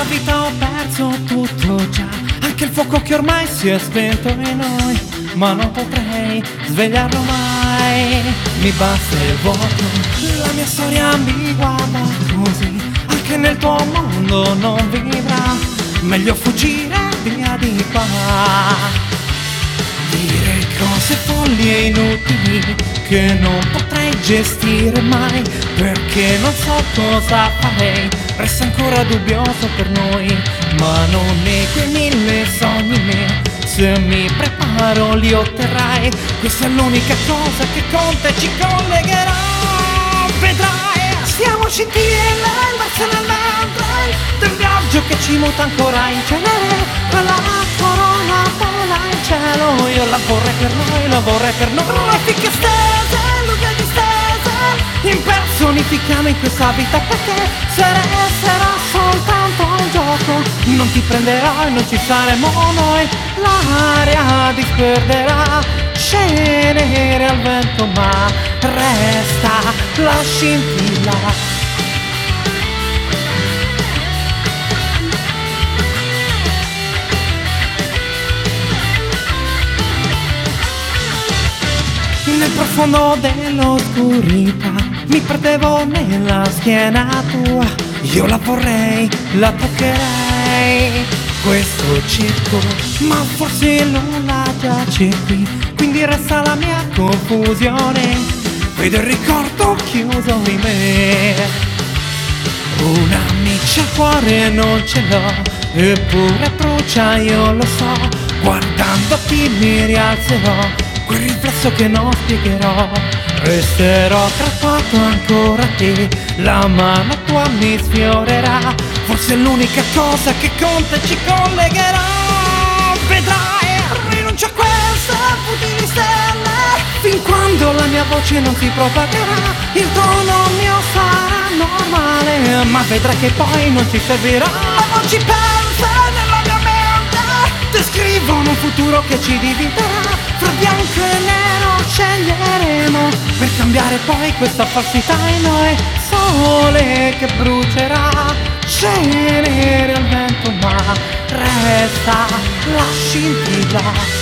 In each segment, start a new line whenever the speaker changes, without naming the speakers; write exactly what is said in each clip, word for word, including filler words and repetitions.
vita ho perso tutto già, anche il fuoco che ormai si è spento in noi, ma non potrei svegliarlo mai. Mi basta il vuoto, la mia storia mi guarda così, anche nel tuo mondo non vivrà, meglio fuggire via di qua. Dire cose folli e inutili che non potrei gestire mai, perché non so cosa farei, resta ancora dubbioso per noi, ma non ne quei mille sogni miei, se mi preparo li otterrai, questa è l'unica cosa che conta e ci collegherà. Vedrai, siamo scintille verso nel mentre del viaggio che ci muta ancora in cenere, quella corona vola in cielo, io la vorrei per noi, la vorrei per noi, ficche stese, lunghe distese, impersonifichiamo in questa vita, perché se resterà soltanto un gioco non ti prenderò e non ci saremo noi, l'aria disperderà, cenere al vento, ma resta la scintilla. Nel profondo dell'oscurità mi perdevo nella schiena tua, io la vorrei, la toccherei, questo circo, ma forse non la giace qui, quindi resta la mia confusione, vedo il ricordo chiuso in me, un'amica al cuore non ce l'ho, eppure brucia, io lo so, guardandoti mi rialzerò, quel riflesso che non spiegherò, resterò attrappato ancora a te, la mano tua mi sfiorerà, forse è l'unica cosa che conta e ci collegherà. Vedrai, rinuncio a queste futili stelle, fin quando la mia voce non si propagherà, il tono mio sarà normale, ma vedrai che poi non ci servirà, non ci pensa nella mia mente, descrivono un futuro che ci dividerà, fra bianco e nero sceglieremo, per cambiare poi questa falsità in noi, sole che brucerà, cenere al vento, ma resta la scintilla.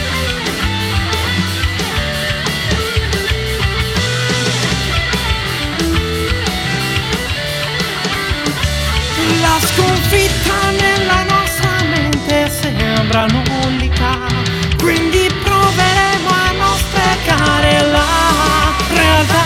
La sconfitta nella nostra mente sembra nullità, quindi proveremo a non sprecare la realtà.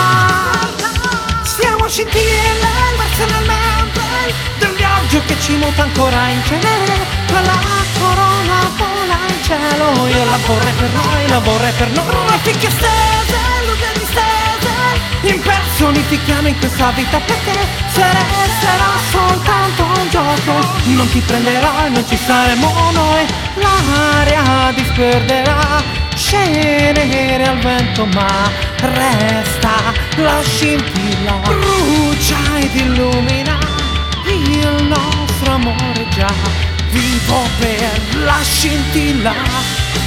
Siamo scintille verso nel mentre del viaggio che ci muta ancora in cenere, quella corona vola in cielo, io la vorrei per noi, la vorrei per noi, ficche stese, lunghe distese, impersonifichiamo in questa vita, perché se resterà soltanto un gioco non ti prenderò e non ci saremo noi, l'aria disperderà, cenere al vento, ma resta la scintilla, brucia ed illumina il nostro amore già, vivo per la scintilla.